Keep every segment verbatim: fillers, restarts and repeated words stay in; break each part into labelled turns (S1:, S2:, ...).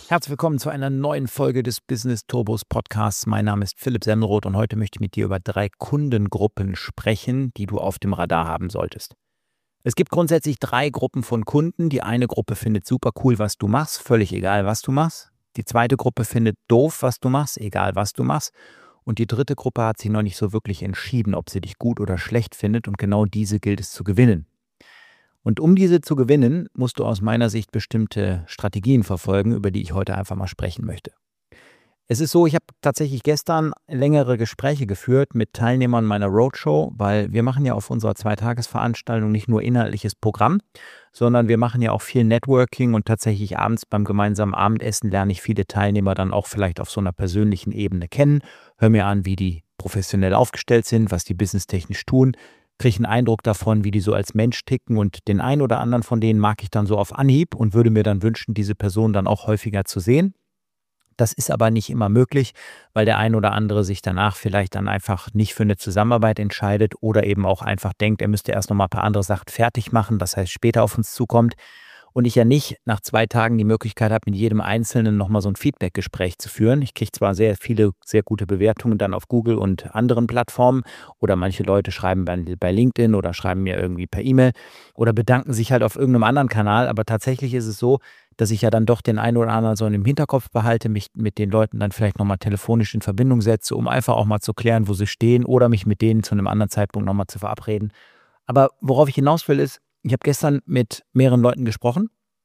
S1: Herzlich willkommen zu einer neuen Folge des Business Turbos Podcasts. Mein Name ist Philipp Semmelroth und heute möchte ich mit dir über drei Kundengruppen sprechen, die du auf dem Radar haben solltest. Es gibt grundsätzlich drei Gruppen von Kunden. Die eine Gruppe findet super cool, was du machst, völlig egal, was du machst. Die zweite Gruppe findet doof, was du machst, egal, was du machst. Und die dritte Gruppe hat sich noch nicht so wirklich entschieden, ob sie dich gut oder schlecht findet, und genau diese gilt es zu gewinnen. Und um diese zu gewinnen, musst du aus meiner Sicht bestimmte Strategien verfolgen, über die ich heute einfach mal sprechen möchte. Es ist so, ich habe tatsächlich gestern längere Gespräche geführt mit Teilnehmern meiner Roadshow, weil wir machen ja auf unserer Zweitagesveranstaltung nicht nur inhaltliches Programm, sondern wir machen ja auch viel Networking, und tatsächlich abends beim gemeinsamen Abendessen lerne ich viele Teilnehmer dann auch vielleicht auf so einer persönlichen Ebene kennen, höre mir an, wie die professionell aufgestellt sind, was die businesstechnisch tun, kriege einen Eindruck davon, wie die so als Mensch ticken, und den einen oder anderen von denen mag ich dann so auf Anhieb und würde mir dann wünschen, diese Person dann auch häufiger zu sehen. Das ist aber nicht immer möglich, weil der ein oder andere sich danach vielleicht dann einfach nicht für eine Zusammenarbeit entscheidet oder eben auch einfach denkt, er müsste erst noch mal ein paar andere Sachen fertig machen, das heißt später auf uns zukommt. Und ich ja nicht nach zwei Tagen die Möglichkeit habe, mit jedem Einzelnen nochmal so ein Feedback-Gespräch zu führen. Ich kriege zwar sehr viele, sehr gute Bewertungen dann auf Google und anderen Plattformen, oder manche Leute schreiben bei, bei LinkedIn oder schreiben mir irgendwie per E-Mail oder bedanken sich halt auf irgendeinem anderen Kanal, aber tatsächlich ist es so, dass ich ja dann doch den einen oder anderen so im Hinterkopf behalte, mich mit den Leuten dann vielleicht nochmal telefonisch in Verbindung setze, um einfach auch mal zu klären, wo sie stehen, oder mich mit denen zu einem anderen Zeitpunkt nochmal zu verabreden. Aber worauf ich hinaus will ist, ich habe gestern mit mehreren Leuten gesprochen,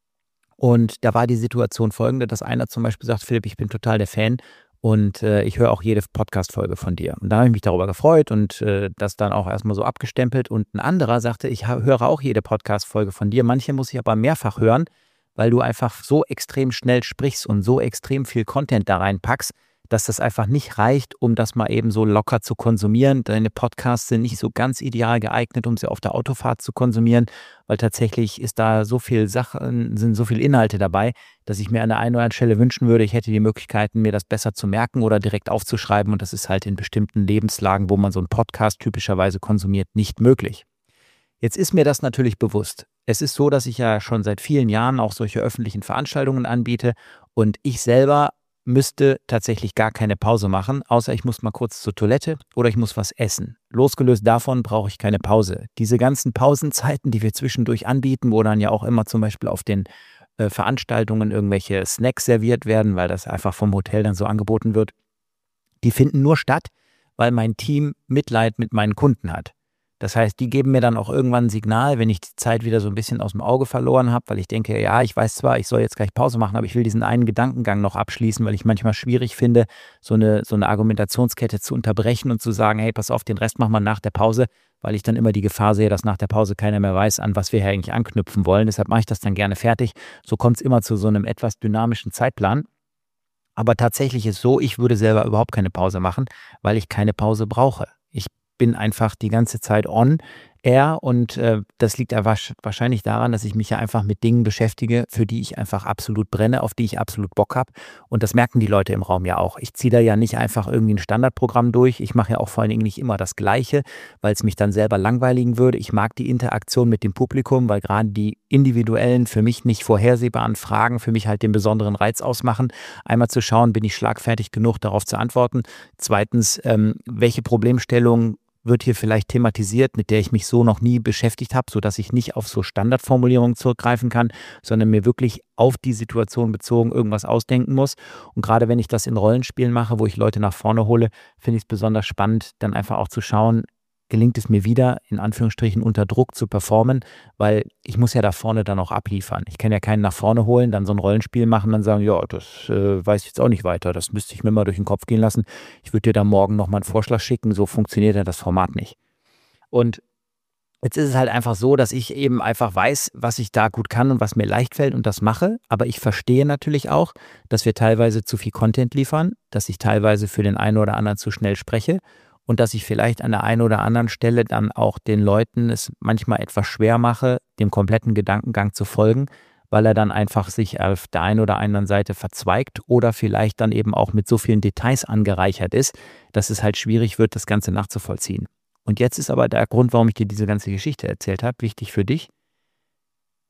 S1: und da war die Situation folgende, dass einer zum Beispiel sagt, Philipp, ich bin total der Fan und äh, ich höre auch jede Podcast-Folge von dir. Und da habe ich mich darüber gefreut und äh, das dann auch erstmal so abgestempelt. Und ein anderer sagte, ich höre auch jede Podcast-Folge von dir, manche muss ich aber mehrfach hören, weil du einfach so extrem schnell sprichst und so extrem viel Content da reinpackst, dass das einfach nicht reicht, um das mal eben so locker zu konsumieren. Deine Podcasts sind nicht so ganz ideal geeignet, um sie auf der Autofahrt zu konsumieren, weil tatsächlich ist da so viel Sachen, sind so viele Inhalte dabei, dass ich mir an der einen oder anderen Stelle wünschen würde, ich hätte die Möglichkeiten, mir das besser zu merken oder direkt aufzuschreiben, und das ist halt in bestimmten Lebenslagen, wo man so einen Podcast typischerweise konsumiert, nicht möglich. Jetzt ist mir das natürlich bewusst. Es ist so, dass ich ja schon seit vielen Jahren auch solche öffentlichen Veranstaltungen anbiete, und ich selber müsste tatsächlich gar keine Pause machen, außer ich muss mal kurz zur Toilette oder ich muss was essen. Losgelöst davon brauche ich keine Pause. Diese ganzen Pausenzeiten, die wir zwischendurch anbieten, wo dann ja auch immer zum Beispiel auf den äh, Veranstaltungen irgendwelche Snacks serviert werden, weil das einfach vom Hotel dann so angeboten wird, die finden nur statt, weil mein Team Mitleid mit meinen Kunden hat. Das heißt, die geben mir dann auch irgendwann ein Signal, wenn ich die Zeit wieder so ein bisschen aus dem Auge verloren habe, weil ich denke, ja, ich weiß zwar, ich soll jetzt gleich Pause machen, aber ich will diesen einen Gedankengang noch abschließen, weil ich manchmal schwierig finde, so eine, so eine Argumentationskette zu unterbrechen und zu sagen, hey, pass auf, den Rest machen wir nach der Pause, weil ich dann immer die Gefahr sehe, dass nach der Pause keiner mehr weiß, an was wir hier eigentlich anknüpfen wollen. Deshalb mache ich das dann gerne fertig. So kommt es immer zu so einem etwas dynamischen Zeitplan. Aber tatsächlich ist es so, ich würde selber überhaupt keine Pause machen, weil ich keine Pause brauche. Ich bin einfach die ganze Zeit on air, und äh, das liegt ja wahrscheinlich daran, dass ich mich ja einfach mit Dingen beschäftige, für die ich einfach absolut brenne, auf die ich absolut Bock habe, und das merken die Leute im Raum ja auch. Ich ziehe da ja nicht einfach irgendwie ein Standardprogramm durch, ich mache ja auch vor allen Dingen nicht immer das Gleiche, weil es mich dann selber langweiligen würde. Ich mag die Interaktion mit dem Publikum, weil gerade die individuellen, für mich nicht vorhersehbaren Fragen für mich halt den besonderen Reiz ausmachen. Einmal zu schauen, bin ich schlagfertig genug, darauf zu antworten. Zweitens, ähm, welche Problemstellungen wird hier vielleicht thematisiert, mit der ich mich so noch nie beschäftigt habe, sodass ich nicht auf so Standardformulierungen zurückgreifen kann, sondern mir wirklich auf die Situation bezogen irgendwas ausdenken muss. Und gerade wenn ich das in Rollenspielen mache, wo ich Leute nach vorne hole, finde ich es besonders spannend, dann einfach auch zu schauen, gelingt es mir wieder, in Anführungsstrichen unter Druck zu performen, weil ich muss ja da vorne dann auch abliefern. Ich kann ja keinen nach vorne holen, dann so ein Rollenspiel machen, dann sagen, ja, das äh, weiß ich jetzt auch nicht weiter, das müsste ich mir mal durch den Kopf gehen lassen. Ich würde dir da morgen nochmal einen Vorschlag schicken, so funktioniert ja das Format nicht. Und jetzt ist es halt einfach so, dass ich eben einfach weiß, was ich da gut kann und was mir leicht fällt, und das mache, aber ich verstehe natürlich auch, dass wir teilweise zu viel Content liefern, dass ich teilweise für den einen oder anderen zu schnell spreche, und dass ich vielleicht an der einen oder anderen Stelle dann auch den Leuten es manchmal etwas schwer mache, dem kompletten Gedankengang zu folgen, weil er dann einfach sich auf der einen oder anderen Seite verzweigt oder vielleicht dann eben auch mit so vielen Details angereichert ist, dass es halt schwierig wird, das Ganze nachzuvollziehen. Und jetzt ist aber der Grund, warum ich dir diese ganze Geschichte erzählt habe, wichtig für dich.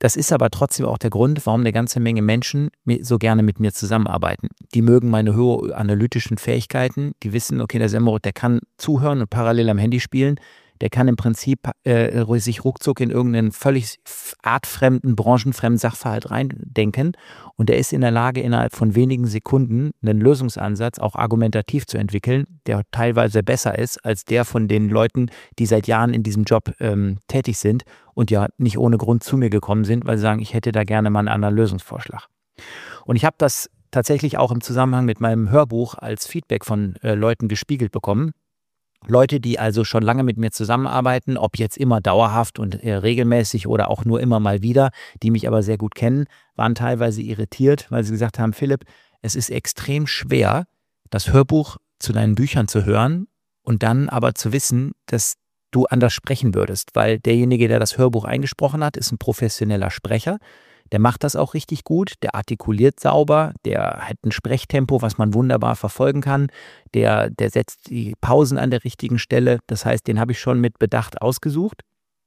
S1: das ist aber trotzdem auch der Grund, warum eine ganze Menge Menschen so gerne mit mir zusammenarbeiten. Die mögen meine hohen analytischen Fähigkeiten, die wissen, okay, der Semmelroth, der kann zuhören und parallel am Handy spielen. Der kann im Prinzip äh, sich ruckzuck in irgendeinen völlig artfremden, branchenfremden Sachverhalt reindenken und der ist in der Lage, innerhalb von wenigen Sekunden einen Lösungsansatz auch argumentativ zu entwickeln, der teilweise besser ist als der von den Leuten, die seit Jahren in diesem Job ähm, tätig sind und ja nicht ohne Grund zu mir gekommen sind, weil sie sagen, ich hätte da gerne mal einen anderen Lösungsvorschlag. Und ich habe das tatsächlich auch im Zusammenhang mit meinem Hörbuch als Feedback von äh, Leuten gespiegelt bekommen. Leute, die also schon lange mit mir zusammenarbeiten, ob jetzt immer dauerhaft und äh, regelmäßig oder auch nur immer mal wieder, die mich aber sehr gut kennen, waren teilweise irritiert, weil sie gesagt haben, Philipp, es ist extrem schwer, das Hörbuch zu deinen Büchern zu hören und dann aber zu wissen, dass du anders sprechen würdest, weil derjenige, der das Hörbuch eingesprochen hat, ist ein professioneller Sprecher. Der macht das auch richtig gut, der artikuliert sauber, der hat ein Sprechtempo, was man wunderbar verfolgen kann, der, der setzt die Pausen an der richtigen Stelle, das heißt, den habe ich schon mit Bedacht ausgesucht.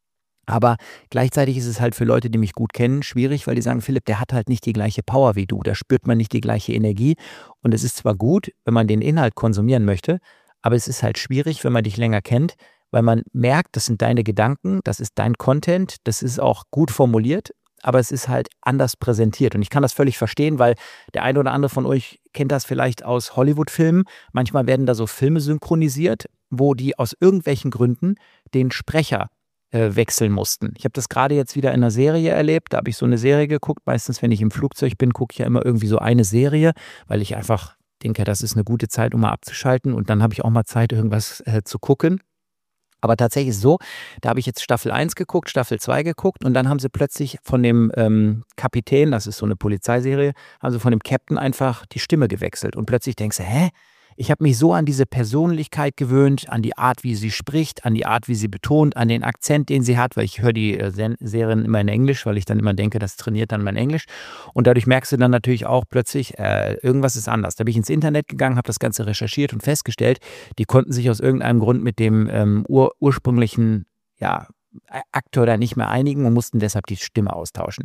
S1: Aber gleichzeitig ist es halt für Leute, die mich gut kennen, schwierig, weil die sagen, Philipp, der hat halt nicht die gleiche Power wie du, da spürt man nicht die gleiche Energie und es ist zwar gut, wenn man den Inhalt konsumieren möchte, aber es ist halt schwierig, wenn man dich länger kennt, weil man merkt, das sind deine Gedanken, das ist dein Content, das ist auch gut formuliert, aber es ist halt anders präsentiert. Und ich kann das völlig verstehen, weil der eine oder andere von euch kennt das vielleicht aus Hollywood-Filmen. Manchmal werden da so Filme synchronisiert, wo die aus irgendwelchen Gründen den Sprecher äh, wechseln mussten. Ich habe das gerade jetzt wieder in einer Serie erlebt. Da habe ich so eine Serie geguckt. Meistens, wenn ich im Flugzeug bin, gucke ich ja immer irgendwie so eine Serie, weil ich einfach denke, das ist eine gute Zeit, um mal abzuschalten. Und dann habe ich auch mal Zeit, irgendwas äh, zu gucken. Aber tatsächlich ist es so, da habe ich jetzt Staffel eins geguckt, Staffel zwei geguckt und dann haben sie plötzlich von dem ähm, Kapitän, das ist so eine Polizeiserie, haben sie von dem Captain einfach die Stimme gewechselt. Und plötzlich denkst du, hä? Ich habe mich so an diese Persönlichkeit gewöhnt, an die Art, wie sie spricht, an die Art, wie sie betont, an den Akzent, den sie hat, weil ich höre die äh, Serien immer in Englisch, weil ich dann immer denke, das trainiert dann mein Englisch. Und dadurch merkst du dann natürlich auch plötzlich, äh, irgendwas ist anders. Da bin ich ins Internet gegangen, habe das Ganze recherchiert und festgestellt, die konnten sich aus irgendeinem Grund mit dem ähm, ur ursprünglichen ja, Akteur da nicht mehr einigen und mussten deshalb die Stimme austauschen.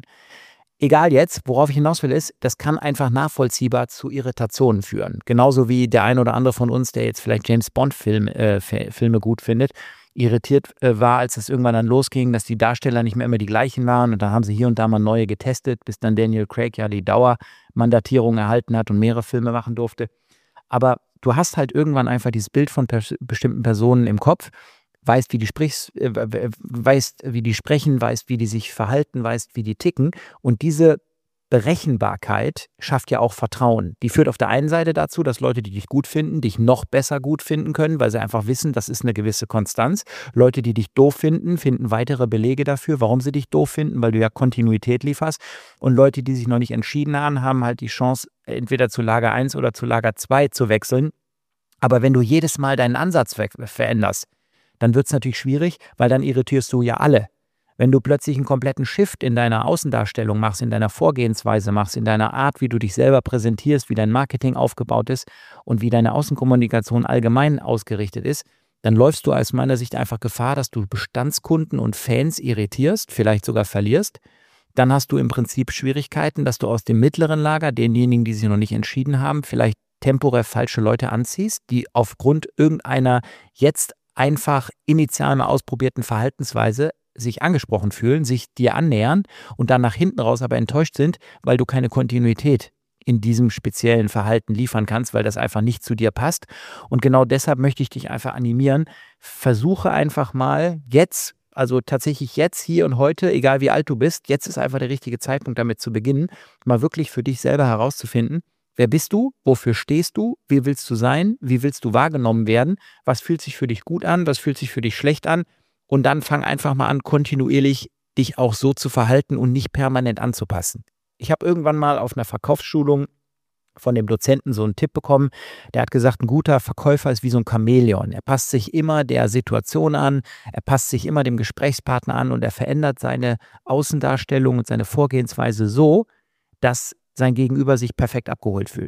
S1: Egal jetzt, worauf ich hinaus will, ist, das kann einfach nachvollziehbar zu Irritationen führen. Genauso wie der ein oder andere von uns, der jetzt vielleicht James-Bond-Filme äh, Filme gut findet, irritiert äh, war, als es irgendwann dann losging, dass die Darsteller nicht mehr immer die gleichen waren. Und dann haben sie hier und da mal neue getestet, bis dann Daniel Craig ja die Dauermandatierung erhalten hat und mehrere Filme machen durfte. Aber du hast halt irgendwann einfach dieses Bild von pers- bestimmten Personen im Kopf, weißt, wie die sprichst, äh, weißt, wie die sprechen, weißt, wie die sich verhalten, weißt, wie die ticken. Und diese Berechenbarkeit schafft ja auch Vertrauen. Die führt auf der einen Seite dazu, dass Leute, die dich gut finden, dich noch besser gut finden können, weil sie einfach wissen, das ist eine gewisse Konstanz. Leute, die dich doof finden, finden weitere Belege dafür, warum sie dich doof finden, weil du ja Kontinuität lieferst. Und Leute, die sich noch nicht entschieden haben, haben halt die Chance, entweder zu Lager eins oder zu Lager zwei zu wechseln. Aber wenn du jedes Mal deinen Ansatz ver- veränderst, dann wird es natürlich schwierig, weil dann irritierst du ja alle. Wenn du plötzlich einen kompletten Shift in deiner Außendarstellung machst, in deiner Vorgehensweise machst, in deiner Art, wie du dich selber präsentierst, wie dein Marketing aufgebaut ist und wie deine Außenkommunikation allgemein ausgerichtet ist, dann läufst du aus meiner Sicht einfach Gefahr, dass du Bestandskunden und Fans irritierst, vielleicht sogar verlierst. Dann hast du im Prinzip Schwierigkeiten, dass du aus dem mittleren Lager, denjenigen, die sich noch nicht entschieden haben, vielleicht temporär falsche Leute anziehst, die aufgrund irgendeiner jetzt einfach initial mal ausprobierten Verhaltensweise sich angesprochen fühlen, sich dir annähern und dann nach hinten raus aber enttäuscht sind, weil du keine Kontinuität in diesem speziellen Verhalten liefern kannst, weil das einfach nicht zu dir passt. Und genau deshalb möchte ich dich einfach animieren, versuche einfach mal jetzt, also tatsächlich jetzt, hier und heute, egal wie alt du bist, jetzt ist einfach der richtige Zeitpunkt, damit zu beginnen, mal wirklich für dich selber herauszufinden, wer bist du? Wofür stehst du? Wie willst du sein? Wie willst du wahrgenommen werden? Was fühlt sich für dich gut an? Was fühlt sich für dich schlecht an? Und dann fang einfach mal an, kontinuierlich dich auch so zu verhalten und nicht permanent anzupassen. Ich habe irgendwann mal auf einer Verkaufsschulung von dem Dozenten so einen Tipp bekommen. Der hat gesagt, ein guter Verkäufer ist wie so ein Chamäleon. Er passt sich immer der Situation an, er passt sich immer dem Gesprächspartner an und er verändert seine Außendarstellung und seine Vorgehensweise so, dass sein Gegenüber sich perfekt abgeholt fühlt.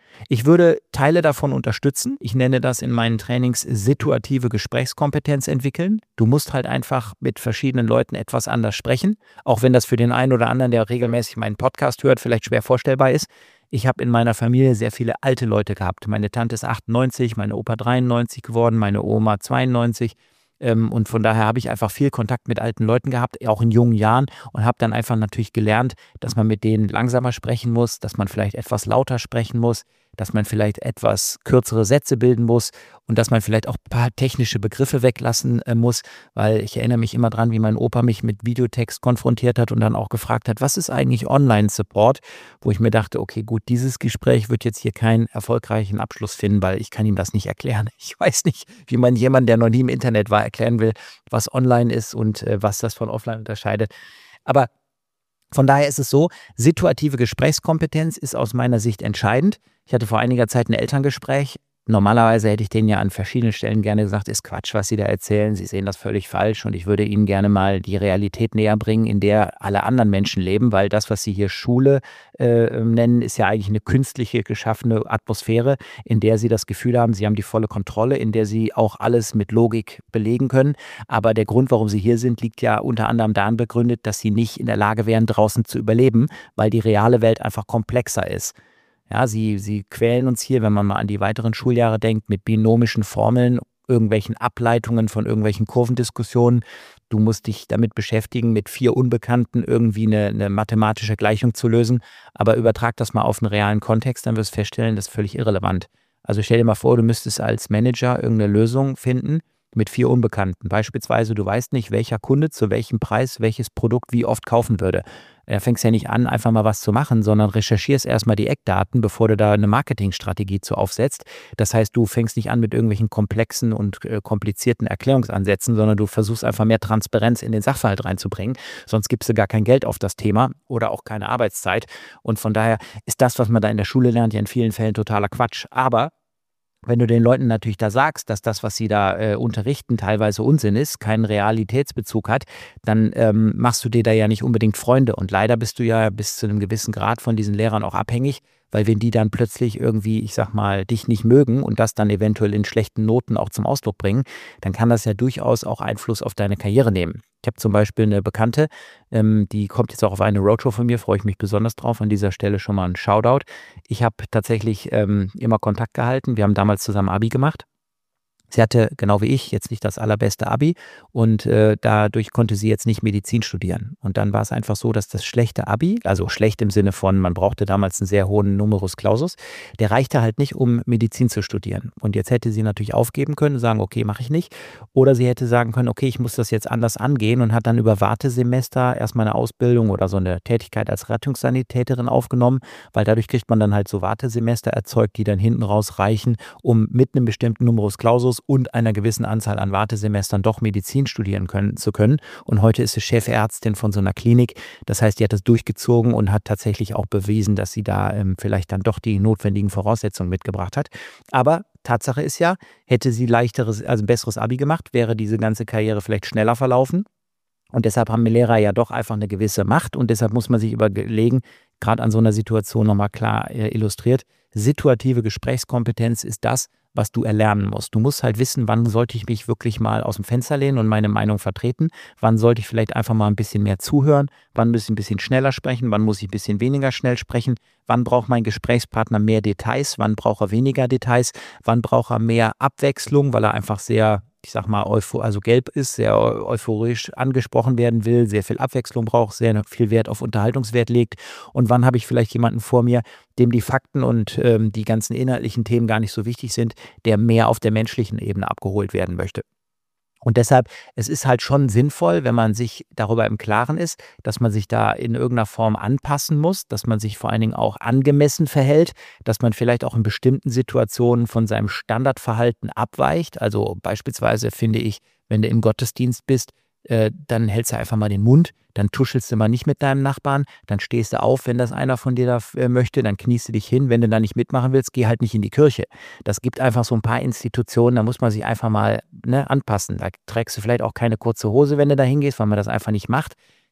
S1: Ich würde Teile davon unterstützen. Ich nenne das in meinen Trainings situative Gesprächskompetenz entwickeln. Du musst halt einfach mit verschiedenen Leuten etwas anders sprechen, auch wenn das für den einen oder anderen, der regelmäßig meinen Podcast hört, vielleicht schwer vorstellbar ist. Ich habe in meiner Familie sehr viele alte Leute gehabt. Meine Tante ist achtundneunzig, meine Opa dreiundneunzig geworden, meine Oma zweiundneunzig. Ähm, und von daher habe ich einfach viel Kontakt mit alten Leuten gehabt, auch in jungen Jahren, und habe dann einfach natürlich gelernt, dass man mit denen langsamer sprechen muss, dass man vielleicht etwas lauter sprechen muss, dass man vielleicht etwas kürzere Sätze bilden muss und dass man vielleicht auch ein paar technische Begriffe weglassen äh, muss, weil ich erinnere mich immer dran, wie mein Opa mich mit Videotext konfrontiert hat und dann auch gefragt hat, was ist eigentlich Online-Support, wo ich mir dachte, okay, gut, dieses Gespräch wird jetzt hier keinen erfolgreichen Abschluss finden, weil ich kann ihm das nicht erklären. Ich weiß nicht, wie man jemanden, der noch nie im Internet war, erklären will, was online ist und äh, was das von offline unterscheidet. Aber von daher ist es so, situative Gesprächskompetenz ist aus meiner Sicht entscheidend. Ich hatte vor einiger Zeit ein Elterngespräch. Normalerweise hätte ich denen ja an verschiedenen Stellen gerne gesagt, ist Quatsch, was sie da erzählen. Sie sehen das völlig falsch und ich würde ihnen gerne mal die Realität näher bringen, in der alle anderen Menschen leben, weil das, was sie hier Schule äh, nennen, ist ja eigentlich eine künstliche geschaffene Atmosphäre, in der sie das Gefühl haben, sie haben die volle Kontrolle, in der sie auch alles mit Logik belegen können. Aber der Grund, warum sie hier sind, liegt ja unter anderem daran begründet, dass sie nicht in der Lage wären, draußen zu überleben, weil die reale Welt einfach komplexer ist. Ja, sie, sie quälen uns hier, wenn man mal an die weiteren Schuljahre denkt, mit binomischen Formeln, irgendwelchen Ableitungen von irgendwelchen Kurvendiskussionen. Du musst dich damit beschäftigen, mit vier Unbekannten irgendwie eine, eine mathematische Gleichung zu lösen. Aber übertrag das mal auf einen realen Kontext, dann wirst du feststellen, das ist völlig irrelevant. Also stell dir mal vor, du müsstest als Manager irgendeine Lösung finden mit vier Unbekannten. Beispielsweise, du weißt nicht, welcher Kunde zu welchem Preis welches Produkt wie oft kaufen würde. Da fängst ja nicht an, einfach mal was zu machen, sondern recherchierst erstmal die Eckdaten, bevor du da eine Marketingstrategie zu aufsetzt. Das heißt, du fängst nicht an mit irgendwelchen komplexen und äh, komplizierten Erklärungsansätzen, sondern du versuchst einfach mehr Transparenz in den Sachverhalt reinzubringen. Sonst gibst du gar kein Geld auf das Thema oder auch keine Arbeitszeit. Und von daher ist das, was man da in der Schule lernt, ja in vielen Fällen totaler Quatsch. Aber wenn du den Leuten natürlich da sagst, dass das, was sie da äh, unterrichten, teilweise Unsinn ist, keinen Realitätsbezug hat, dann ähm, machst du dir da ja nicht unbedingt Freunde. Und leider bist du ja bis zu einem gewissen Grad von diesen Lehrern auch abhängig, weil wenn die dann plötzlich irgendwie, ich sag mal, dich nicht mögen und das dann eventuell in schlechten Noten auch zum Ausdruck bringen, dann kann das ja durchaus auch Einfluss auf deine Karriere nehmen. Ich habe zum Beispiel eine Bekannte, ähm, die kommt jetzt auch auf eine Roadshow von mir, freue ich mich besonders drauf. An dieser Stelle schon mal ein Shoutout. Ich habe tatsächlich ähm, immer Kontakt gehalten. Wir haben damals zusammen Abi gemacht. Sie hatte, genau wie ich, jetzt nicht das allerbeste Abi und äh, dadurch konnte sie jetzt nicht Medizin studieren. Und dann war es einfach so, dass das schlechte Abi, also schlecht im Sinne von, man brauchte damals einen sehr hohen Numerus Clausus, der reichte halt nicht, um Medizin zu studieren. Und jetzt hätte sie natürlich aufgeben können, sagen, okay, mache ich nicht. Oder sie hätte sagen können, okay, ich muss das jetzt anders angehen und hat dann über Wartesemester erstmal eine Ausbildung oder so eine Tätigkeit als Rettungssanitäterin aufgenommen, weil dadurch kriegt man dann halt so Wartesemester erzeugt, die dann hinten raus reichen, um mit einem bestimmten Numerus Clausus und einer gewissen Anzahl an Wartesemestern doch Medizin studieren können, zu können. Und heute ist sie Chefärztin von so einer Klinik. Das heißt, die hat das durchgezogen und hat tatsächlich auch bewiesen, dass sie da ähm, vielleicht dann doch die notwendigen Voraussetzungen mitgebracht hat. Aber Tatsache ist ja, hätte sie leichteres, also besseres Abi gemacht, wäre diese ganze Karriere vielleicht schneller verlaufen. Und deshalb haben Lehrer ja doch einfach eine gewisse Macht und deshalb muss man sich überlegen, gerade an so einer Situation nochmal klar äh, illustriert, situative Gesprächskompetenz ist das, was du erlernen musst. Du musst halt wissen, wann sollte ich mich wirklich mal aus dem Fenster lehnen und meine Meinung vertreten, wann sollte ich vielleicht einfach mal ein bisschen mehr zuhören, wann muss ich ein bisschen schneller sprechen, wann muss ich ein bisschen weniger schnell sprechen, wann braucht mein Gesprächspartner mehr Details, wann braucht er weniger Details, wann braucht er mehr Abwechslung, weil er einfach sehr, ich sag mal, euphor, also gelb ist, sehr euphorisch angesprochen werden will, sehr viel Abwechslung braucht, sehr viel Wert auf Unterhaltungswert legt. Und wann habe ich vielleicht jemanden vor mir, dem die Fakten und ähm, die ganzen inhaltlichen Themen gar nicht so wichtig sind, der mehr auf der menschlichen Ebene abgeholt werden möchte. Und deshalb, es ist halt schon sinnvoll, wenn man sich darüber im Klaren ist, dass man sich da in irgendeiner Form anpassen muss, dass man sich vor allen Dingen auch angemessen verhält, dass man vielleicht auch in bestimmten Situationen von seinem Standardverhalten abweicht. Also beispielsweise finde ich, wenn du im Gottesdienst bist, äh, dann hältst du einfach mal den Mund, dann tuschelst du mal nicht mit deinem Nachbarn, dann stehst du auf, wenn das einer von dir da äh, möchte, dann kniest du dich hin, wenn du da nicht mitmachen willst, geh halt nicht in die Kirche. Das gibt einfach so ein paar Institutionen, da muss man sich einfach mal ne, anpassen. Da trägst du vielleicht auch keine kurze Hose, wenn du da hingehst, weil man das einfach nicht macht.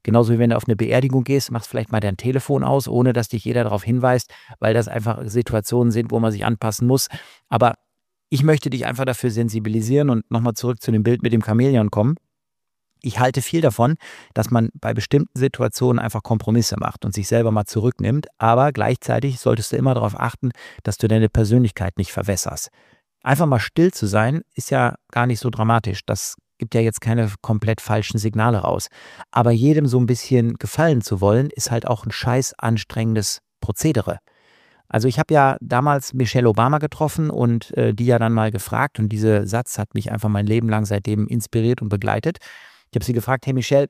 S1: Genauso wie wenn du auf eine Beerdigung gehst, machst vielleicht mal dein Telefon aus, ohne dass dich jeder darauf hinweist, weil das einfach Situationen sind, wo man sich anpassen muss. Aber ich möchte dich einfach dafür sensibilisieren und nochmal zurück zu dem Bild mit dem Chamäleon kommen. Ich halte viel davon, dass man bei bestimmten Situationen einfach Kompromisse macht und sich selber mal zurücknimmt, aber gleichzeitig solltest du immer darauf achten, dass du deine Persönlichkeit nicht verwässerst. Einfach mal still zu sein, ist ja gar nicht so dramatisch. Das gibt ja jetzt keine komplett falschen Signale raus. Aber jedem so ein bisschen gefallen zu wollen, ist halt auch ein scheiß anstrengendes Prozedere. Also ich habe ja damals Michelle Obama getroffen und äh, die ja dann mal gefragt, und dieser Satz hat mich einfach mein Leben lang seitdem inspiriert und begleitet. Ich habe sie gefragt, hey Michelle,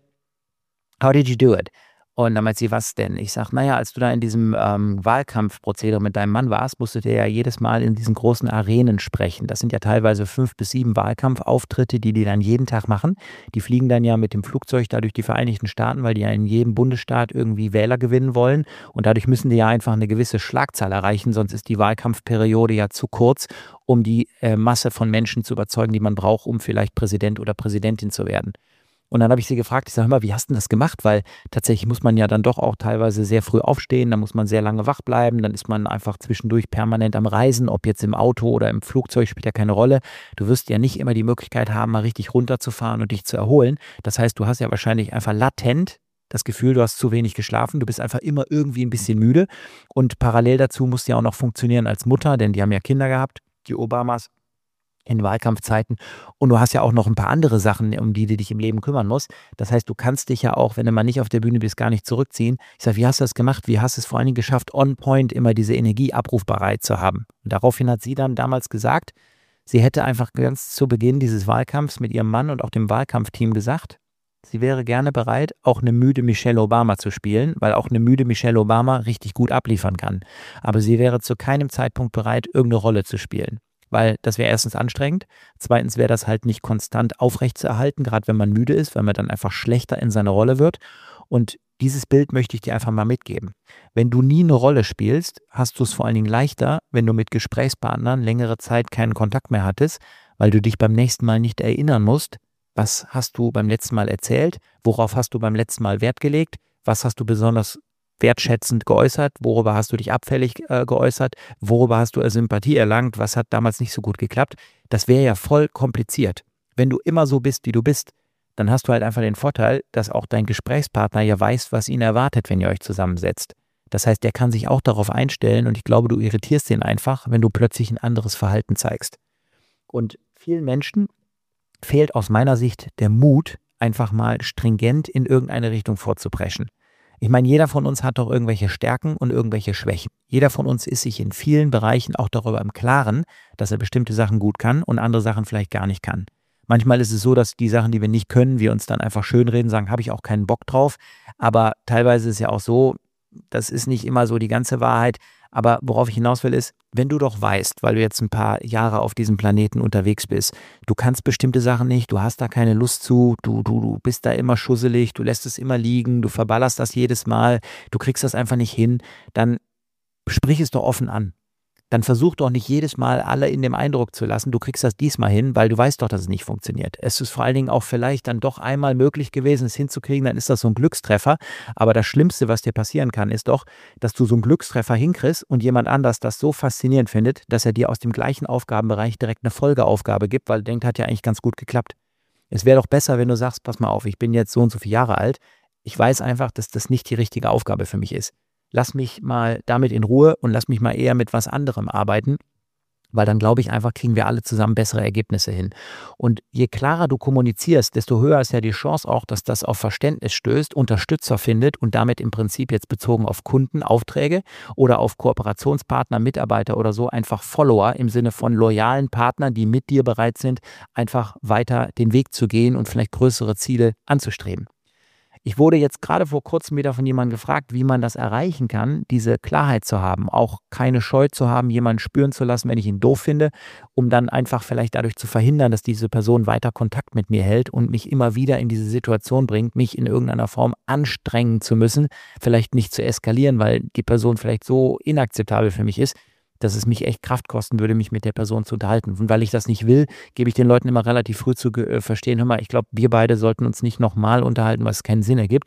S1: how did you do it? Und dann meint sie, was denn? Ich sage, naja, als du da in diesem ähm, Wahlkampfprozedere mit deinem Mann warst, musstet ihr ja jedes Mal in diesen großen Arenen sprechen. Das sind ja teilweise fünf bis sieben Wahlkampfauftritte, die die dann jeden Tag machen. Die fliegen dann ja mit dem Flugzeug da durch die Vereinigten Staaten, weil die ja in jedem Bundesstaat irgendwie Wähler gewinnen wollen. Und dadurch müssen die ja einfach eine gewisse Schlagzahl erreichen, sonst ist die Wahlkampfperiode ja zu kurz, um die äh, Masse von Menschen zu überzeugen, die man braucht, um vielleicht Präsident oder Präsidentin zu werden. Und dann habe ich sie gefragt, ich sage, hör mal, wie hast du das gemacht? Weil tatsächlich muss man ja dann doch auch teilweise sehr früh aufstehen, dann muss man sehr lange wach bleiben, dann ist man einfach zwischendurch permanent am Reisen, ob jetzt im Auto oder im Flugzeug, spielt ja keine Rolle. Du wirst ja nicht immer die Möglichkeit haben, mal richtig runterzufahren und dich zu erholen. Das heißt, du hast ja wahrscheinlich einfach latent das Gefühl, du hast zu wenig geschlafen, du bist einfach immer irgendwie ein bisschen müde. Und parallel dazu musst du ja auch noch funktionieren als Mutter, denn die haben ja Kinder gehabt, die Obamas, in Wahlkampfzeiten. Und du hast ja auch noch ein paar andere Sachen, um die du dich im Leben kümmern musst. Das heißt, du kannst dich ja auch, wenn du mal nicht auf der Bühne bist, gar nicht zurückziehen. Ich sage, wie hast du das gemacht? Wie hast du es vor allen Dingen geschafft, on point immer diese Energie abrufbereit zu haben? Und daraufhin hat sie dann damals gesagt, sie hätte einfach ganz zu Beginn dieses Wahlkampfs mit ihrem Mann und auch dem Wahlkampfteam gesagt, sie wäre gerne bereit, auch eine müde Michelle Obama zu spielen, weil auch eine müde Michelle Obama richtig gut abliefern kann. Aber sie wäre zu keinem Zeitpunkt bereit, irgendeine Rolle zu spielen. Weil das wäre erstens anstrengend, zweitens wäre das halt nicht konstant aufrechtzuerhalten, gerade wenn man müde ist, weil man dann einfach schlechter in seiner Rolle wird. Und dieses Bild möchte ich dir einfach mal mitgeben. Wenn du nie eine Rolle spielst, hast du es vor allen Dingen leichter, wenn du mit Gesprächspartnern längere Zeit keinen Kontakt mehr hattest, weil du dich beim nächsten Mal nicht erinnern musst, was hast du beim letzten Mal erzählt, worauf hast du beim letzten Mal Wert gelegt, was hast du besonders wertschätzend geäußert, worüber hast du dich abfällig äh, geäußert, worüber hast du Sympathie erlangt, was hat damals nicht so gut geklappt. Das wäre ja voll kompliziert. Wenn du immer so bist, wie du bist, dann hast du halt einfach den Vorteil, dass auch dein Gesprächspartner ja weiß, was ihn erwartet, wenn ihr euch zusammensetzt. Das heißt, der kann sich auch darauf einstellen und ich glaube, du irritierst ihn einfach, wenn du plötzlich ein anderes Verhalten zeigst. Und vielen Menschen fehlt aus meiner Sicht der Mut, einfach mal stringent in irgendeine Richtung vorzupreschen. Ich meine, jeder von uns hat doch irgendwelche Stärken und irgendwelche Schwächen. Jeder von uns ist sich in vielen Bereichen auch darüber im Klaren, dass er bestimmte Sachen gut kann und andere Sachen vielleicht gar nicht kann. Manchmal ist es so, dass die Sachen, die wir nicht können, wir uns dann einfach schönreden, sagen, habe ich auch keinen Bock drauf. Aber teilweise ist es ja auch so, das ist nicht immer so die ganze Wahrheit. Aber worauf ich hinaus will ist, wenn du doch weißt, weil du jetzt ein paar Jahre auf diesem Planeten unterwegs bist, du kannst bestimmte Sachen nicht, du hast da keine Lust zu, du, du, du bist da immer schusselig, du lässt es immer liegen, du verballerst das jedes Mal, du kriegst das einfach nicht hin, dann sprich es doch offen an. Dann versuch doch nicht jedes Mal alle in dem Eindruck zu lassen, du kriegst das diesmal hin, weil du weißt doch, dass es nicht funktioniert. Es ist vor allen Dingen auch vielleicht dann doch einmal möglich gewesen, es hinzukriegen, dann ist das so ein Glückstreffer. Aber das Schlimmste, was dir passieren kann, ist doch, dass du so einen Glückstreffer hinkriegst und jemand anders das so faszinierend findet, dass er dir aus dem gleichen Aufgabenbereich direkt eine Folgeaufgabe gibt, weil er denkt, hat ja eigentlich ganz gut geklappt. Es wäre doch besser, wenn du sagst, pass mal auf, ich bin jetzt so und so viele Jahre alt, ich weiß einfach, dass das nicht die richtige Aufgabe für mich ist. Lass mich mal damit in Ruhe und lass mich mal eher mit was anderem arbeiten, weil dann glaube ich einfach, kriegen wir alle zusammen bessere Ergebnisse hin. Und je klarer du kommunizierst, desto höher ist ja die Chance auch, dass das auf Verständnis stößt, Unterstützer findet und damit im Prinzip jetzt bezogen auf Kunden, Aufträge oder auf Kooperationspartner, Mitarbeiter oder so einfach Follower im Sinne von loyalen Partnern, die mit dir bereit sind, einfach weiter den Weg zu gehen und vielleicht größere Ziele anzustreben. Ich wurde jetzt gerade vor kurzem wieder von jemandem gefragt, wie man das erreichen kann, diese Klarheit zu haben, auch keine Scheu zu haben, jemanden spüren zu lassen, wenn ich ihn doof finde, um dann einfach vielleicht dadurch zu verhindern, dass diese Person weiter Kontakt mit mir hält und mich immer wieder in diese Situation bringt, mich in irgendeiner Form anstrengen zu müssen, vielleicht nicht zu eskalieren, weil die Person vielleicht so inakzeptabel für mich ist, dass es mich echt Kraft kosten würde, mich mit der Person zu unterhalten. Und weil ich das nicht will, gebe ich den Leuten immer relativ früh zu äh, verstehen, hör mal, ich glaube, wir beide sollten uns nicht nochmal unterhalten, was keinen Sinn ergibt.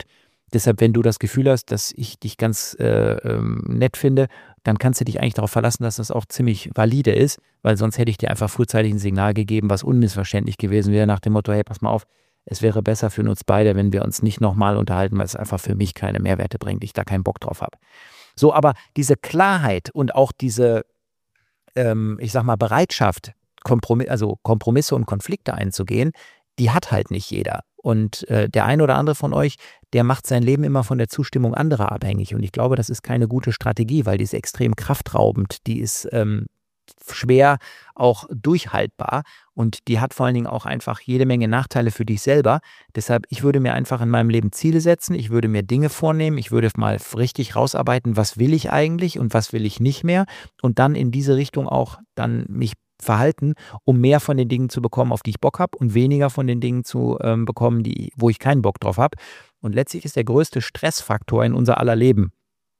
S1: Deshalb, wenn du das Gefühl hast, dass ich dich ganz äh, ähm, nett finde, dann kannst du dich eigentlich darauf verlassen, dass das auch ziemlich valide ist, weil sonst hätte ich dir einfach frühzeitig ein Signal gegeben, was unmissverständlich gewesen wäre, nach dem Motto, hey, pass mal auf, es wäre besser für uns beide, wenn wir uns nicht nochmal unterhalten, weil es einfach für mich keine Mehrwerte bringt, ich da keinen Bock drauf habe. So, aber diese Klarheit und auch diese, ähm, ich sag mal, Bereitschaft, Kompromiss, also Kompromisse und Konflikte einzugehen, die hat halt nicht jeder. Und äh, der ein oder andere von euch, der macht sein Leben immer von der Zustimmung anderer abhängig. Und ich glaube, das ist keine gute Strategie, weil die ist extrem kraftraubend, die ist ähm, schwer auch durchhaltbar und die hat vor allen Dingen auch einfach jede Menge Nachteile für dich selber. Deshalb, ich würde mir einfach in meinem Leben Ziele setzen, ich würde mir Dinge vornehmen, ich würde mal richtig rausarbeiten, was will ich eigentlich und was will ich nicht mehr und dann in diese Richtung auch dann mich verhalten, um mehr von den Dingen zu bekommen, auf die ich Bock habe und weniger von den Dingen zu ähm, bekommen, die, wo ich keinen Bock drauf habe. Und letztlich ist der größte Stressfaktor in unser aller Leben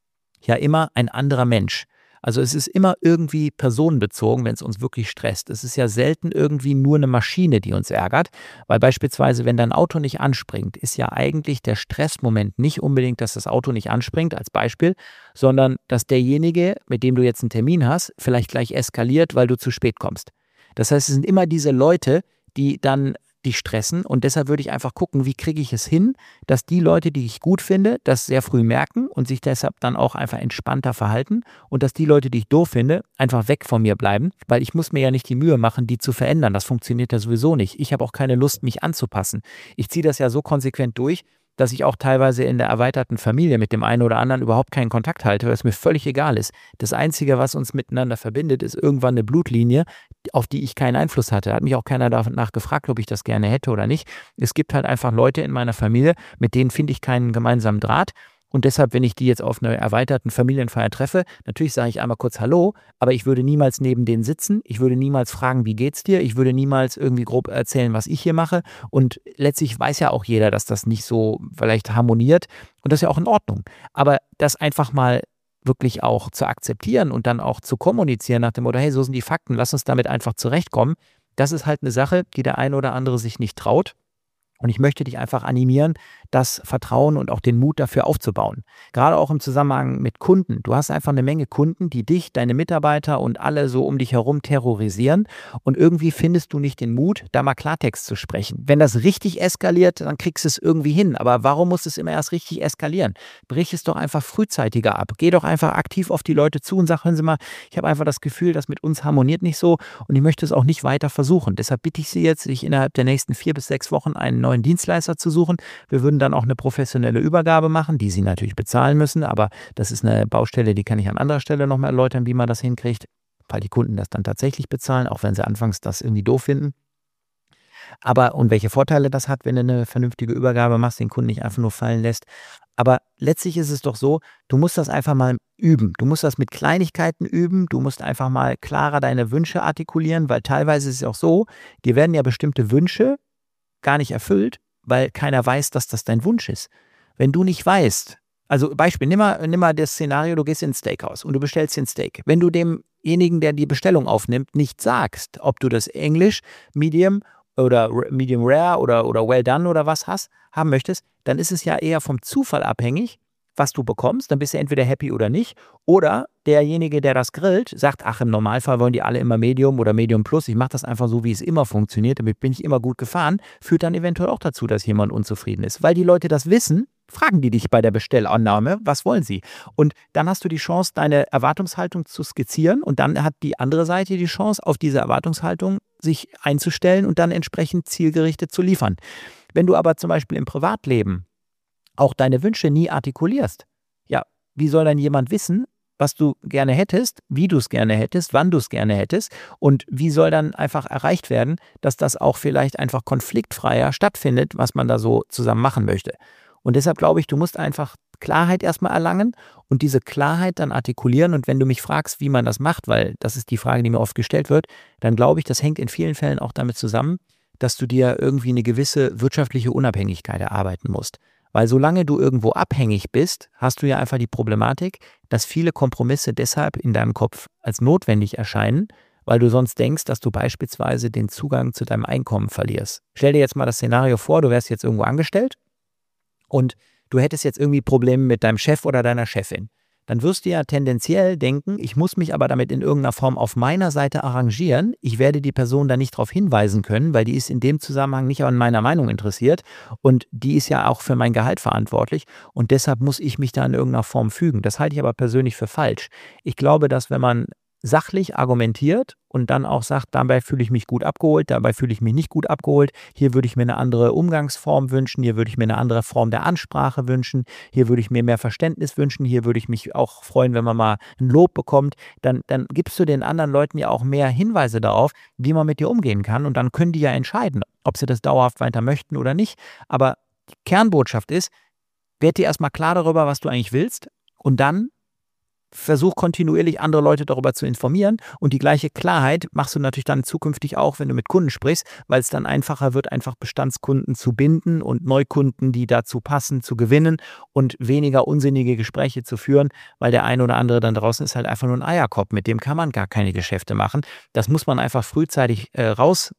S1: ja immer ein anderer Mensch. Also es ist immer irgendwie personenbezogen, wenn es uns wirklich stresst. Es ist ja selten irgendwie nur eine Maschine, die uns ärgert, weil beispielsweise, wenn dein Auto nicht anspringt, ist ja eigentlich der Stressmoment nicht unbedingt, dass das Auto nicht anspringt, als Beispiel, sondern dass derjenige, mit dem du jetzt einen Termin hast, vielleicht gleich eskaliert, weil du zu spät kommst. Das heißt, es sind immer diese Leute, die dann dich stressen und deshalb würde ich einfach gucken, wie kriege ich es hin, dass die Leute, die ich gut finde, das sehr früh merken und sich deshalb dann auch einfach entspannter verhalten und dass die Leute, die ich doof finde, einfach weg von mir bleiben, weil ich muss mir ja nicht die Mühe machen, die zu verändern. Das funktioniert ja sowieso nicht. Ich habe auch keine Lust, mich anzupassen. Ich ziehe das ja so konsequent durch, dass ich auch teilweise in der erweiterten Familie mit dem einen oder anderen überhaupt keinen Kontakt halte, weil es mir völlig egal ist. Das Einzige, was uns miteinander verbindet, ist irgendwann eine Blutlinie, auf die ich keinen Einfluss hatte. Hat mich auch keiner danach gefragt, ob ich das gerne hätte oder nicht. Es gibt halt einfach Leute in meiner Familie, mit denen finde ich keinen gemeinsamen Draht. Und deshalb, wenn ich die jetzt auf einer erweiterten Familienfeier treffe, natürlich sage ich einmal kurz Hallo, aber ich würde niemals neben denen sitzen. Ich würde niemals fragen, wie geht's dir? Ich würde niemals irgendwie grob erzählen, was ich hier mache. Und letztlich weiß ja auch jeder, dass das nicht so vielleicht harmoniert. Und das ist ja auch in Ordnung. Aber das einfach mal wirklich auch zu akzeptieren und dann auch zu kommunizieren nach dem Motto, hey, so sind die Fakten, lass uns damit einfach zurechtkommen. Das ist halt eine Sache, die der eine oder andere sich nicht traut. Und ich möchte dich einfach animieren, das Vertrauen und auch den Mut dafür aufzubauen. Gerade auch im Zusammenhang mit Kunden. Du hast einfach eine Menge Kunden, die dich, deine Mitarbeiter und alle so um dich herum terrorisieren. Und irgendwie findest du nicht den Mut, da mal Klartext zu sprechen. Wenn das richtig eskaliert, dann kriegst du es irgendwie hin. Aber warum muss es immer erst richtig eskalieren? Brich es doch einfach frühzeitiger ab. Geh doch einfach aktiv auf die Leute zu und sag, hören Sie mal, ich habe einfach das Gefühl, das mit uns harmoniert nicht so und ich möchte es auch nicht weiter versuchen. Deshalb bitte ich Sie jetzt, sich innerhalb der nächsten vier bis sechs Wochen einen neuen Dienstleister zu suchen. Wir würden dann auch eine professionelle Übergabe machen, die Sie natürlich bezahlen müssen, aber das ist eine Baustelle, die kann ich an anderer Stelle nochmal erläutern, wie man das hinkriegt, weil die Kunden das dann tatsächlich bezahlen, auch wenn sie anfangs das irgendwie doof finden. Aber und welche Vorteile das hat, wenn du eine vernünftige Übergabe machst, den Kunden nicht einfach nur fallen lässt. Aber letztlich ist es doch so, du musst das einfach mal üben. Du musst das mit Kleinigkeiten üben. Du musst einfach mal klarer deine Wünsche artikulieren, weil teilweise ist es auch so, dir werden ja bestimmte Wünsche gar nicht erfüllt, weil keiner weiß, dass das dein Wunsch ist. Wenn du nicht weißt, also Beispiel, nimm mal, nimm mal das Szenario, du gehst ins Steakhouse und du bestellst den Steak. Wenn du demjenigen, der die Bestellung aufnimmt, nicht sagst, ob du das Englisch, Medium oder Medium Rare oder, oder Well Done oder was hast, haben möchtest, dann ist es ja eher vom Zufall abhängig, was du bekommst, dann bist du entweder happy oder nicht. Oder derjenige, der das grillt, sagt, ach, im Normalfall wollen die alle immer Medium oder Medium Plus. Ich mache das einfach so, wie es immer funktioniert. Damit bin ich immer gut gefahren. Führt dann eventuell auch dazu, dass jemand unzufrieden ist. Weil die Leute das wissen, fragen die dich bei der Bestellannahme, was wollen sie? Und dann hast du die Chance, deine Erwartungshaltung zu skizzieren. Und dann hat die andere Seite die Chance, auf diese Erwartungshaltung sich einzustellen und dann entsprechend zielgerichtet zu liefern. Wenn du aber zum Beispiel im Privatleben auch deine Wünsche nie artikulierst, ja, wie soll dann jemand wissen, was du gerne hättest, wie du es gerne hättest, wann du es gerne hättest und wie soll dann einfach erreicht werden, dass das auch vielleicht einfach konfliktfreier stattfindet, was man da so zusammen machen möchte. Und deshalb glaube ich, du musst einfach Klarheit erstmal erlangen und diese Klarheit dann artikulieren. Und wenn du mich fragst, wie man das macht, weil das ist die Frage, die mir oft gestellt wird, dann glaube ich, das hängt in vielen Fällen auch damit zusammen, dass du dir irgendwie eine gewisse wirtschaftliche Unabhängigkeit erarbeiten musst. Weil solange du irgendwo abhängig bist, hast du ja einfach die Problematik, dass viele Kompromisse deshalb in deinem Kopf als notwendig erscheinen, weil du sonst denkst, dass du beispielsweise den Zugang zu deinem Einkommen verlierst. Stell dir jetzt mal das Szenario vor, du wärst jetzt irgendwo angestellt und du hättest jetzt irgendwie Probleme mit deinem Chef oder deiner Chefin. Dann wirst du ja tendenziell denken, ich muss mich aber damit in irgendeiner Form auf meiner Seite arrangieren. Ich werde die Person da nicht darauf hinweisen können, weil die ist in dem Zusammenhang nicht an meiner Meinung interessiert und die ist ja auch für mein Gehalt verantwortlich und deshalb muss ich mich da in irgendeiner Form fügen. Das halte ich aber persönlich für falsch. Ich glaube, dass wenn man sachlich argumentiert und dann auch sagt, dabei fühle ich mich gut abgeholt, dabei fühle ich mich nicht gut abgeholt, hier würde ich mir eine andere Umgangsform wünschen, hier würde ich mir eine andere Form der Ansprache wünschen, hier würde ich mir mehr Verständnis wünschen, hier würde ich mich auch freuen, wenn man mal ein Lob bekommt, dann, dann gibst du den anderen Leuten ja auch mehr Hinweise darauf, wie man mit dir umgehen kann und dann können die ja entscheiden, ob sie das dauerhaft weiter möchten oder nicht, aber die Kernbotschaft ist, werd dir erstmal klar darüber, was du eigentlich willst und dann versuch kontinuierlich andere Leute darüber zu informieren und die gleiche Klarheit machst du natürlich dann zukünftig auch, wenn du mit Kunden sprichst, weil es dann einfacher wird, einfach Bestandskunden zu binden und Neukunden, die dazu passen, zu gewinnen und weniger unsinnige Gespräche zu führen, weil der eine oder andere dann draußen ist halt einfach nur ein Eierkopf, mit dem kann man gar keine Geschäfte machen. Das muss man einfach frühzeitig äh, raus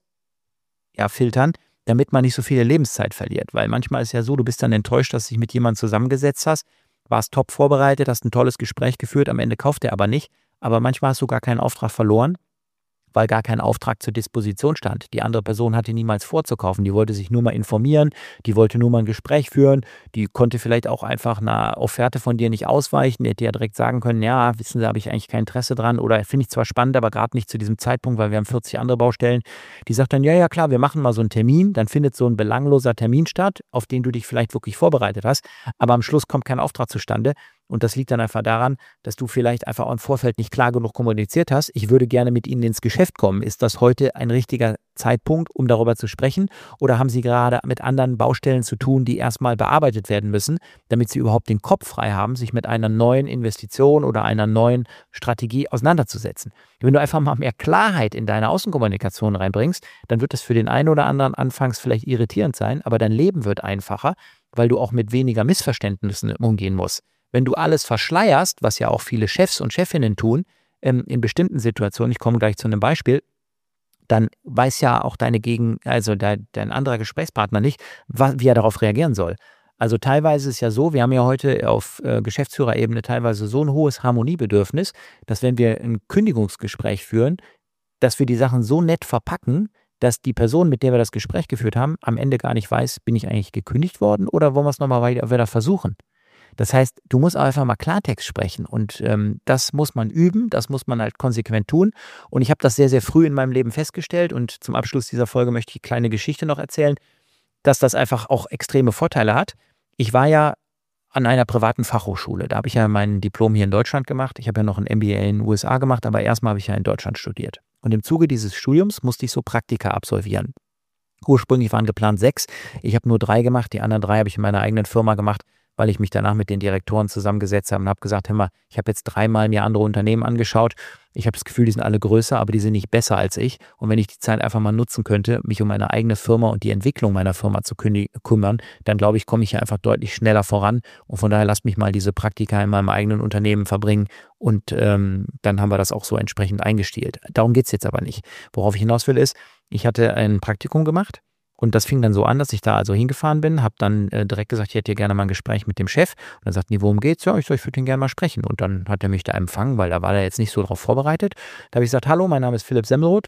S1: ja, filtern, damit man nicht so viel Lebenszeit verliert, weil manchmal ist ja so, du bist dann enttäuscht, dass du dich mit jemandem zusammengesetzt hast, warst top vorbereitet, hast ein tolles Gespräch geführt, am Ende kauft er aber nicht. Aber manchmal hast du gar keinen Auftrag verloren, weil gar kein Auftrag zur Disposition stand. Die andere Person hatte niemals vorzukaufen, die wollte sich nur mal informieren, die wollte nur mal ein Gespräch führen, die konnte vielleicht auch einfach einer Offerte von dir nicht ausweichen, die hätte ja direkt sagen können, ja, wissen Sie, habe ich eigentlich kein Interesse dran oder finde ich zwar spannend, aber gerade nicht zu diesem Zeitpunkt, weil wir haben vierzig andere Baustellen. Die sagt dann, ja, ja klar, wir machen mal so einen Termin, dann findet so ein belangloser Termin statt, auf den du dich vielleicht wirklich vorbereitet hast, aber am Schluss kommt kein Auftrag zustande. Und das liegt dann einfach daran, dass du vielleicht einfach auch im Vorfeld nicht klar genug kommuniziert hast. Ich würde gerne mit Ihnen ins Geschäft kommen. Ist das heute ein richtiger Zeitpunkt, um darüber zu sprechen? Oder haben Sie gerade mit anderen Baustellen zu tun, die erstmal bearbeitet werden müssen, damit Sie überhaupt den Kopf frei haben, sich mit einer neuen Investition oder einer neuen Strategie auseinanderzusetzen? Wenn du einfach mal mehr Klarheit in deine Außenkommunikation reinbringst, dann wird das für den einen oder anderen anfangs vielleicht irritierend sein, aber dein Leben wird einfacher, weil du auch mit weniger Missverständnissen umgehen musst. Wenn du alles verschleierst, was ja auch viele Chefs und Chefinnen tun, ähm, in bestimmten Situationen, ich komme gleich zu einem Beispiel, dann weiß ja auch deine Gegen, also dein, dein anderer Gesprächspartner nicht, was, wie er darauf reagieren soll. Also teilweise ist es ja so, wir haben ja heute auf äh, Geschäftsführerebene teilweise so ein hohes Harmoniebedürfnis, dass wenn wir ein Kündigungsgespräch führen, dass wir die Sachen so nett verpacken, dass die Person, mit der wir das Gespräch geführt haben, am Ende gar nicht weiß, bin ich eigentlich gekündigt worden oder wollen wir es nochmal weiter, wieder versuchen? Das heißt, du musst einfach mal Klartext sprechen und ähm, das muss man üben, das muss man halt konsequent tun und ich habe das sehr, sehr früh in meinem Leben festgestellt und zum Abschluss dieser Folge möchte ich eine kleine Geschichte noch erzählen, dass das einfach auch extreme Vorteile hat. Ich war ja an einer privaten Fachhochschule, da habe ich ja mein Diplom hier in Deutschland gemacht, ich habe ja noch ein M B A in den U S A gemacht, aber erstmal habe ich ja in Deutschland studiert und im Zuge dieses Studiums musste ich so Praktika absolvieren. Ursprünglich waren geplant sechs, ich habe nur drei gemacht, die anderen drei habe ich in meiner eigenen Firma gemacht, weil ich mich danach mit den Direktoren zusammengesetzt habe und habe gesagt, hör mal, ich habe jetzt dreimal mir andere Unternehmen angeschaut. Ich habe das Gefühl, die sind alle größer, aber die sind nicht besser als ich. Und wenn ich die Zeit einfach mal nutzen könnte, mich um meine eigene Firma und die Entwicklung meiner Firma zu kümmern, dann glaube ich, komme ich hier einfach deutlich schneller voran. Und von daher lasst mich mal diese Praktika in meinem eigenen Unternehmen verbringen und ähm, dann haben wir das auch so entsprechend eingestielt. Darum geht es jetzt aber nicht. Worauf ich hinaus will ist, ich hatte ein Praktikum gemacht. Und das fing dann so an, dass ich da also hingefahren bin, habe dann äh, direkt gesagt, ich hätte hier gerne mal ein Gespräch mit dem Chef. Und dann sagten die, worum geht's? Ja, ich, so, ich würde ihn gerne mal sprechen. Und dann hat er mich da empfangen, weil da war er jetzt nicht so drauf vorbereitet. Da habe ich gesagt, hallo, mein Name ist Philipp Semmelroth.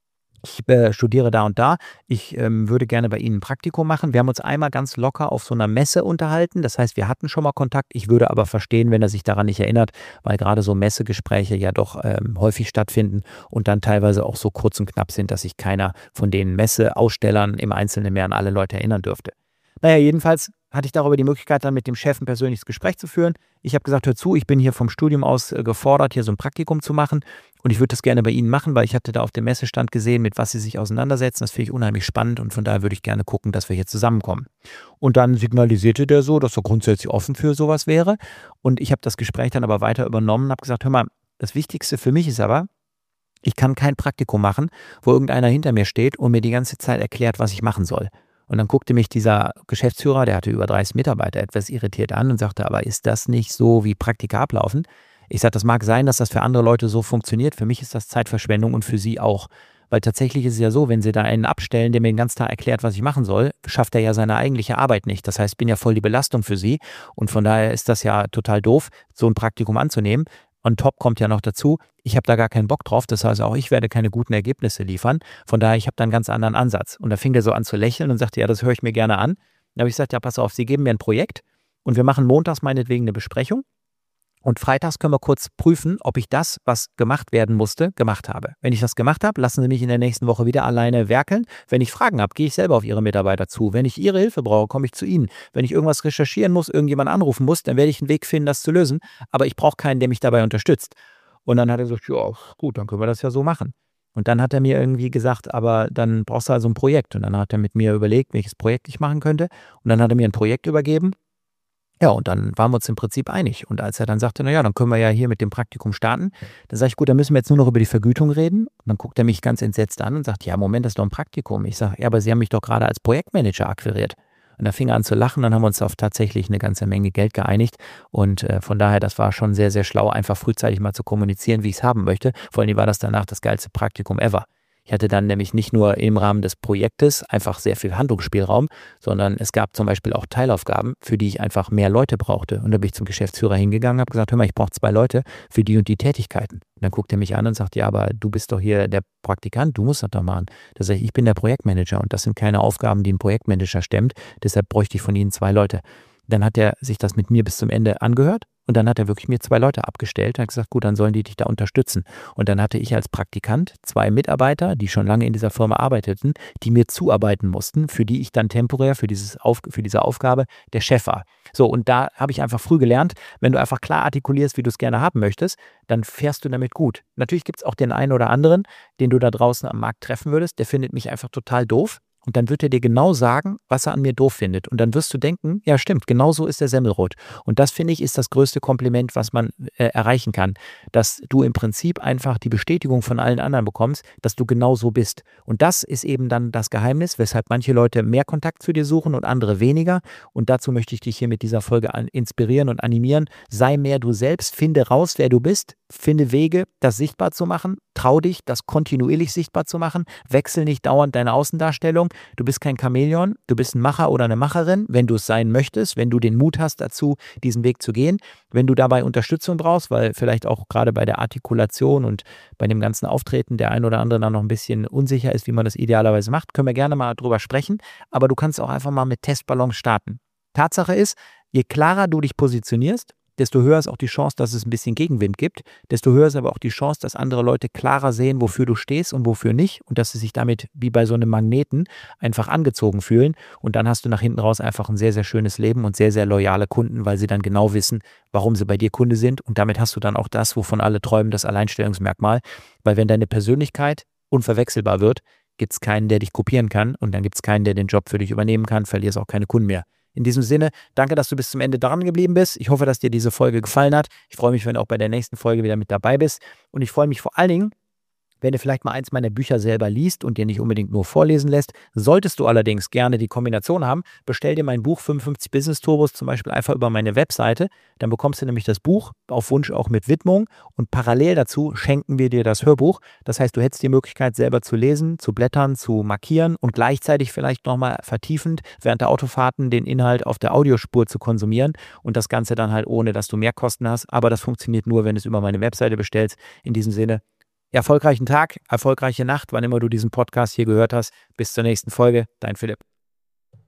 S1: Ich äh, studiere da und da. Ich ähm, würde gerne bei Ihnen ein Praktikum machen. Wir haben uns einmal ganz locker auf so einer Messe unterhalten. Das heißt, wir hatten schon mal Kontakt. Ich würde aber verstehen, wenn er sich daran nicht erinnert, weil gerade so Messegespräche ja doch ähm, häufig stattfinden und dann teilweise auch so kurz und knapp sind, dass sich keiner von den Messeausstellern im Einzelnen mehr an alle Leute erinnern dürfte. Naja, jedenfalls hatte ich darüber die Möglichkeit, dann mit dem Chef ein persönliches Gespräch zu führen. Ich habe gesagt, hör zu, ich bin hier vom Studium aus äh, gefordert, hier so ein Praktikum zu machen und ich würde das gerne bei Ihnen machen, weil ich hatte da auf dem Messestand gesehen, mit was Sie sich auseinandersetzen. Das finde ich unheimlich spannend und von daher würde ich gerne gucken, dass wir hier zusammenkommen. Und dann signalisierte der so, dass er grundsätzlich offen für sowas wäre und ich habe das Gespräch dann aber weiter übernommen und habe gesagt, hör mal, das Wichtigste für mich ist aber, ich kann kein Praktikum machen, wo irgendeiner hinter mir steht und mir die ganze Zeit erklärt, was ich machen soll. Und dann guckte mich dieser Geschäftsführer, der hatte über dreißig Mitarbeiter, etwas irritiert an und sagte, aber ist das nicht so, wie Praktika ablaufen? Ich sagte, das mag sein, dass das für andere Leute so funktioniert. Für mich ist das Zeitverschwendung und für Sie auch. Weil tatsächlich ist es ja so, wenn sie da einen abstellen, der mir den ganzen Tag erklärt, was ich machen soll, schafft er ja seine eigentliche Arbeit nicht. Das heißt, ich bin ja voll die Belastung für sie und von daher ist das ja total doof, so ein Praktikum anzunehmen. On top kommt ja noch dazu, ich habe da gar keinen Bock drauf, das heißt auch ich werde keine guten Ergebnisse liefern. Von daher, ich habe da einen ganz anderen Ansatz. Und da fing der so an zu lächeln und sagte, ja, das höre ich mir gerne an. Dann habe ich gesagt, ja, pass auf, Sie geben mir ein Projekt und wir machen montags meinetwegen eine Besprechung. Und freitags können wir kurz prüfen, ob ich das, was gemacht werden musste, gemacht habe. Wenn ich das gemacht habe, lassen Sie mich in der nächsten Woche wieder alleine werkeln. Wenn ich Fragen habe, gehe ich selber auf Ihre Mitarbeiter zu. Wenn ich Ihre Hilfe brauche, komme ich zu Ihnen. Wenn ich irgendwas recherchieren muss, irgendjemand anrufen muss, dann werde ich einen Weg finden, das zu lösen. Aber ich brauche keinen, der mich dabei unterstützt. Und dann hat er gesagt, ja gut, dann können wir das ja so machen. Und dann hat er mir irgendwie gesagt, aber dann brauchst du also ein Projekt. Und dann hat er mit mir überlegt, welches Projekt ich machen könnte. Und dann hat er mir ein Projekt übergeben. Ja, und dann waren wir uns im Prinzip einig. Und als er dann sagte, naja, dann können wir ja hier mit dem Praktikum starten, dann sage ich, gut, dann müssen wir jetzt nur noch über die Vergütung reden. Und dann guckt er mich ganz entsetzt an und sagt, ja, Moment, das ist doch ein Praktikum. Ich sage, ja, aber Sie haben mich doch gerade als Projektmanager akquiriert. Und da fing er an zu lachen, dann haben wir uns auf tatsächlich eine ganze Menge Geld geeinigt. Und äh, von daher, das war schon sehr, sehr schlau, einfach frühzeitig mal zu kommunizieren, wie ich es haben möchte. Vor allem war das danach das geilste Praktikum ever. Ich hatte dann nämlich nicht nur im Rahmen des Projektes einfach sehr viel Handlungsspielraum, sondern es gab zum Beispiel auch Teilaufgaben, für die ich einfach mehr Leute brauchte. Und da bin ich zum Geschäftsführer hingegangen und habe gesagt, hör mal, ich brauche zwei Leute für die und die Tätigkeiten. Und dann guckt er mich an und sagt, ja, aber du bist doch hier der Praktikant, du musst das doch machen. Da sage ich, ich bin der Projektmanager und das sind keine Aufgaben, die ein Projektmanager stemmt, deshalb bräuchte ich von Ihnen zwei Leute. Dann hat er sich das mit mir bis zum Ende angehört. Und dann hat er wirklich mir zwei Leute abgestellt und hat gesagt, gut, dann sollen die dich da unterstützen. Und dann hatte ich als Praktikant zwei Mitarbeiter, die schon lange in dieser Firma arbeiteten, die mir zuarbeiten mussten, für die ich dann temporär für, dieses Auf, für diese Aufgabe der Chef war. So, und da habe ich einfach früh gelernt, wenn du einfach klar artikulierst, wie du es gerne haben möchtest, dann fährst du damit gut. Natürlich gibt es auch den einen oder anderen, den du da draußen am Markt treffen würdest, der findet mich einfach total doof. Und dann wird er dir genau sagen, was er an mir doof findet. Und dann wirst du denken, ja stimmt, genau so ist der Semmelrot. Und das, finde ich, ist das größte Kompliment, was man äh, erreichen kann. Dass du im Prinzip einfach die Bestätigung von allen anderen bekommst, dass du genau so bist. Und das ist eben dann das Geheimnis, weshalb manche Leute mehr Kontakt zu dir suchen und andere weniger. Und dazu möchte ich dich hier mit dieser Folge an, inspirieren und animieren. Sei mehr du selbst, finde raus, wer du bist. Finde Wege, das sichtbar zu machen. Trau dich, das kontinuierlich sichtbar zu machen. Wechsel nicht dauernd deine Außendarstellung. Du bist kein Chamäleon, du bist ein Macher oder eine Macherin, wenn du es sein möchtest, wenn du den Mut hast dazu, diesen Weg zu gehen. Wenn du dabei Unterstützung brauchst, weil vielleicht auch gerade bei der Artikulation und bei dem ganzen Auftreten der ein oder andere dann noch ein bisschen unsicher ist, wie man das idealerweise macht, können wir gerne mal drüber sprechen. Aber du kannst auch einfach mal mit Testballons starten. Tatsache ist, je klarer du dich positionierst, desto höher ist auch die Chance, dass es ein bisschen Gegenwind gibt. Desto höher ist aber auch die Chance, dass andere Leute klarer sehen, wofür du stehst und wofür nicht. Und dass sie sich damit, wie bei so einem Magneten, einfach angezogen fühlen. Und dann hast du nach hinten raus einfach ein sehr, sehr schönes Leben und sehr, sehr loyale Kunden, weil sie dann genau wissen, warum sie bei dir Kunde sind. Und damit hast du dann auch das, wovon alle träumen, das Alleinstellungsmerkmal. Weil wenn deine Persönlichkeit unverwechselbar wird, gibt es keinen, der dich kopieren kann. Und dann gibt es keinen, der den Job für dich übernehmen kann, verlierst auch keine Kunden mehr. In diesem Sinne, danke, dass du bis zum Ende dran geblieben bist. Ich hoffe, dass dir diese Folge gefallen hat. Ich freue mich, wenn du auch bei der nächsten Folge wieder mit dabei bist. Und ich freue mich vor allen Dingen, wenn du vielleicht mal eins meiner Bücher selber liest und dir nicht unbedingt nur vorlesen lässt. Solltest du allerdings gerne die Kombination haben, bestell dir mein Buch fünfundfünfzig Business Turbos zum Beispiel einfach über meine Webseite. Dann bekommst du nämlich das Buch auf Wunsch auch mit Widmung und parallel dazu schenken wir dir das Hörbuch. Das heißt, du hättest die Möglichkeit selber zu lesen, zu blättern, zu markieren und gleichzeitig vielleicht nochmal vertiefend während der Autofahrten den Inhalt auf der Audiospur zu konsumieren und das Ganze dann halt ohne, dass du mehr Kosten hast. Aber das funktioniert nur, wenn du es über meine Webseite bestellst. In diesem Sinne, erfolgreichen Tag, erfolgreiche Nacht, wann immer du diesen Podcast hier gehört hast. Bis zur nächsten Folge, dein Philipp.